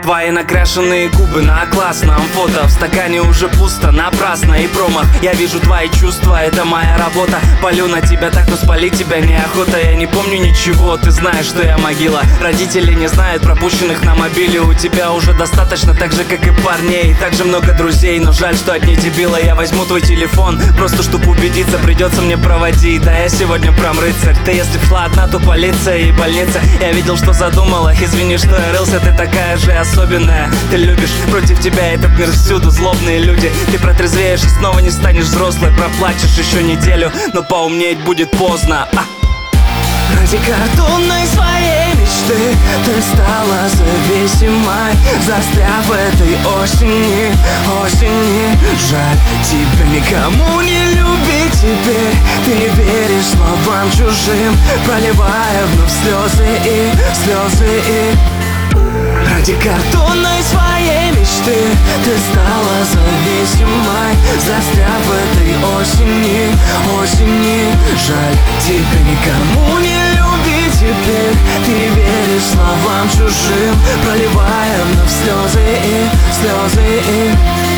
Твои накрашенные губы на классном фото. В стакане уже пусто, напрасно и промах. Я вижу твои чувства, это моя работа. Полю на тебя так, но спалить тебя неохота. Я не помню ничего, ты знаешь, что я могила. Родители не знают пропущенных на мобиле. У тебя уже достаточно, так же как и парней. Также много друзей, но жаль, что одни дебила. Я возьму твой телефон, просто чтоб убедиться. Придется мне проводить, да я сегодня прям рыцарь. Ты если б шла одна, то полиция и больница. Я видел, что задумала, извини, что я рылся. Ты такая же особенная, ты любишь. Против тебя этот мир всюду, злобные люди. Ты протрезвеешь и снова не станешь взрослой. Проплачешь еще неделю, но поумнеть будет поздно. Ради картонной своей мечты ты стала зависимой, застряв в этой осени. Жаль, тебя никому не любить теперь. Ты не веришь словам чужим, проливая вновь слезы и ради картонной своей мечты ты стала зависимой, застряв в этой осени. Жаль, тебя никому не любить теперь. Ты не веришь словам чужим, проливая вновь слезы и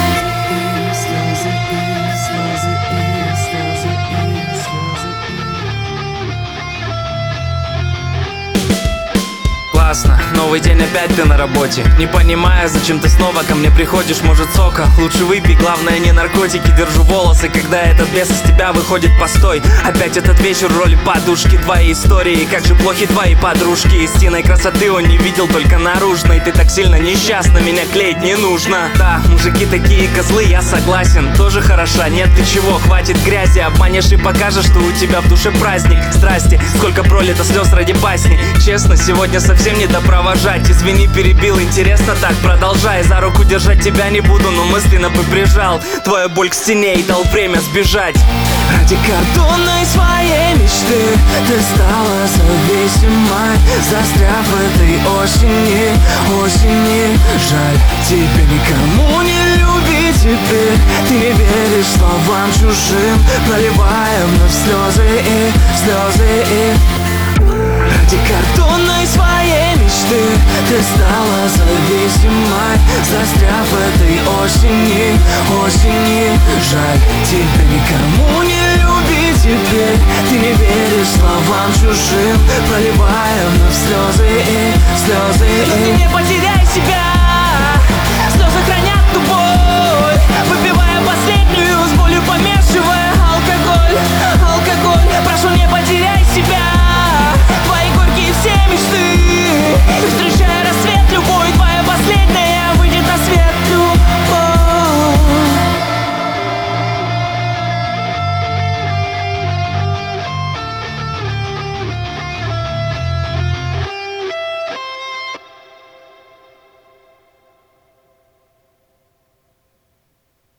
Классно, новый день, опять ты на работе. Не понимаю, зачем ты снова ко мне приходишь. Может, сока? Лучше выпей, главное не наркотики. Держу волосы, когда этот бес из тебя выходит. Постой, опять этот вечер в роли подушки. Твои истории, как же плохи твои подружки. Истинной красоты он не видел, только наружной. Ты так сильно несчастна, меня клеить не нужно. Да, мужики такие козлы, я согласен. Тоже хороша, нет ты чего, хватит грязи. Обманешь и покажешь, что у тебя в душе праздник. Страсти, сколько пролито слез ради басни. Честно, сегодня совсем не допровожать. Извини, перебил, интересно так, продолжай. За руку держать тебя не буду, но мысленно бы прижал твою боль к стене и дал время сбежать. Ради картонной своей мечты ты стала зависимой, застряв в этой осени. Жаль, тебя никому не любить теперь. Ты не веришь словам чужим, проливая вновь слезы и ради картонной своей мечты ты стала зависимой, застряв в этой осени. Жаль, тебя никому не любить теперь. Ты не веришь словам чужим, проливая вновь слезы и не потеряй себя.